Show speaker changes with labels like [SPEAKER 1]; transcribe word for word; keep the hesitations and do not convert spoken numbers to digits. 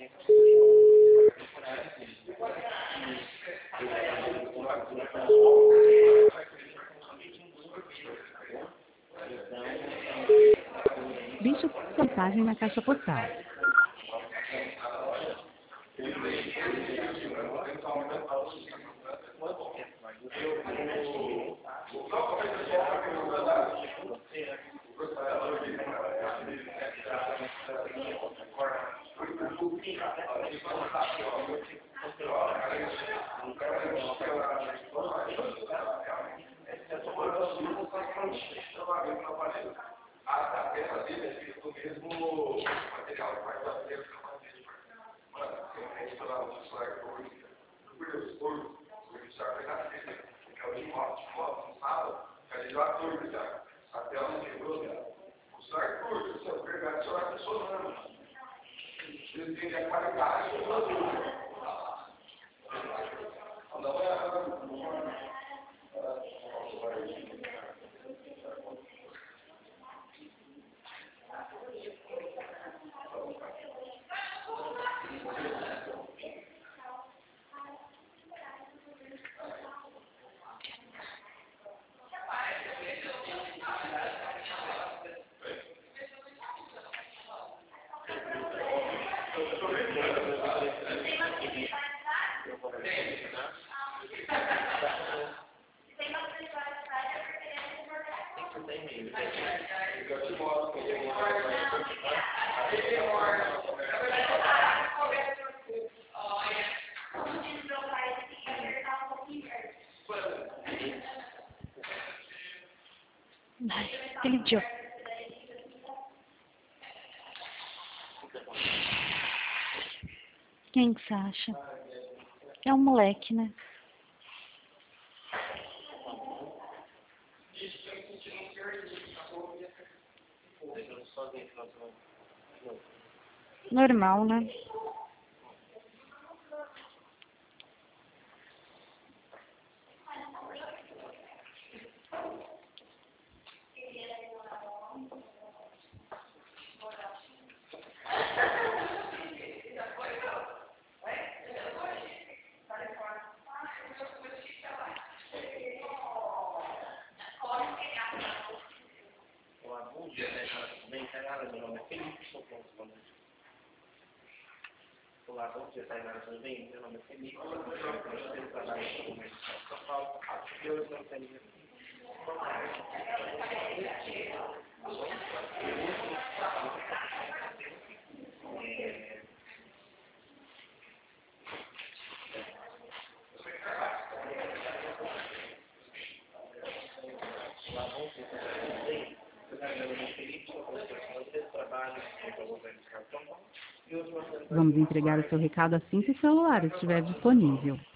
[SPEAKER 1] Deixe sua mensagem na caixa postal. Ai, aquele idiota. Quem que você acha? É um moleque, né? Normal, né?
[SPEAKER 2] Bom dia, né? Bem encarada, meu nome é Felipe, sou consultor. Olá, bom dia, Tainara, tudo bem? Meu nome é Felipe, sou consultor, eu trabalho no Comércio de São Paulo, e eu estou feliz aqui. Olá, bom dia, tudo bem? Meu nome é Felipe, sou consultor, eu trabalho no Governo de São Paulo.
[SPEAKER 1] Vamos entregar o seu recado assim que o celular estiver disponível.